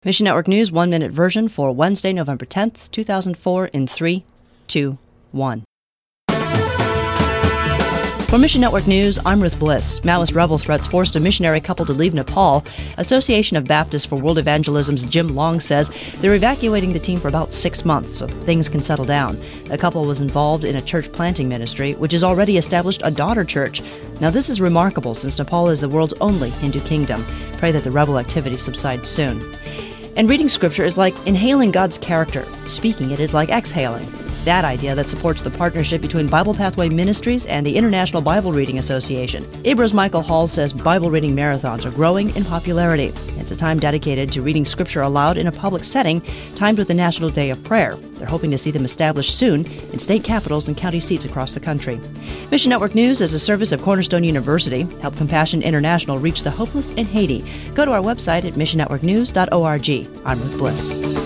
Mission Network News 1-minute version for Wednesday, November 10th, 2004 in 3, 2, 1. For Mission Network News, I'm Ruth Bliss. Maoist rebel threats forced a missionary couple to leave Nepal. Association of Baptists for World Evangelism's Jim Long says they're evacuating the team for about 6 months so things can settle down. The couple was involved in a church planting ministry, which has already established a daughter church. Now, this is remarkable since Nepal is the world's only Hindu kingdom. Pray that the rebel activity subsides soon. And reading Scripture is like inhaling God's character. Speaking it is like exhaling. It's that idea that supports the partnership between Bible Pathway Ministries and the International Bible Reading Association. IBRA's Michael Hall says Bible reading marathons are growing in popularity. It's a time dedicated to reading Scripture aloud in a public setting, timed with the National Day of Prayer. They're hoping to see them established soon in state capitals and county seats across the country. Mission Network News is a service of Cornerstone University. Help Compassion International reach the hopeless in Haiti. Go to our website at missionnetworknews.org. I'm Ruth Bliss.